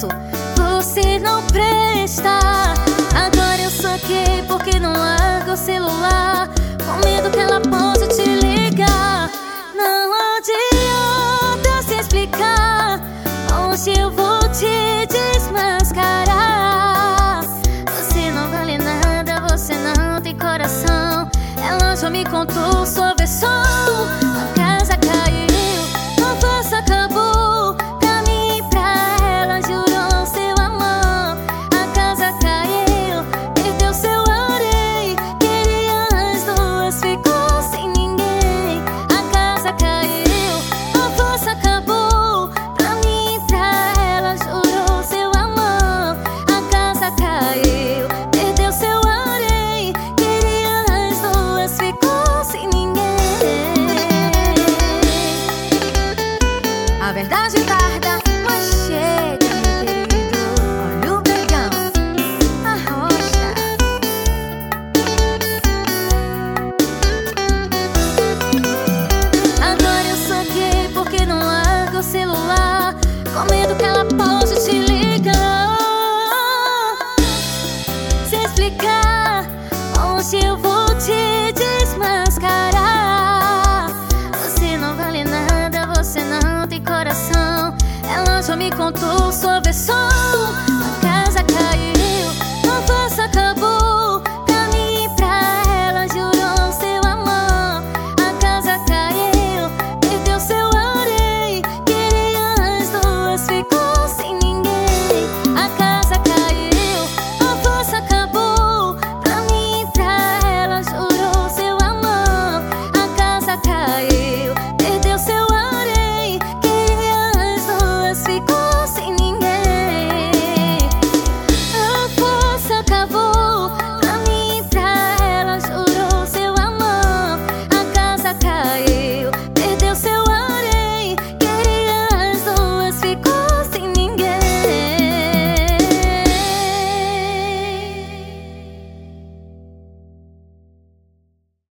alto. Você não presta. Agora eu saquei porque não larga o celular, com medo que ela possa te ligar. Não adianta se explicar, hoje eu vou te desmascarar. Você não vale nada, você não tem coração. Ela já me contou sua versão. A casa caiu, a força acabou. Pra mim e pra ela jurou seu amor. A casa caiu, perdeu seu areia. Queria as duas, ficou sem ninguém. A casa caiu, a força acabou. Pra mim e pra ela jurou seu amor. A casa caiu, perdeu seu areia. Queria as duas, ficou sem ninguém. A verdade tarda, mas chega, meu querido. Olha o pegão, a rocha. Agora eu saquei porque não larga o celular, com medo que ela possa te ligar. Se explicar, hoje eu vou te desmascarar. Você não vale nada, você não tem coração. Ela já me contou sua versão.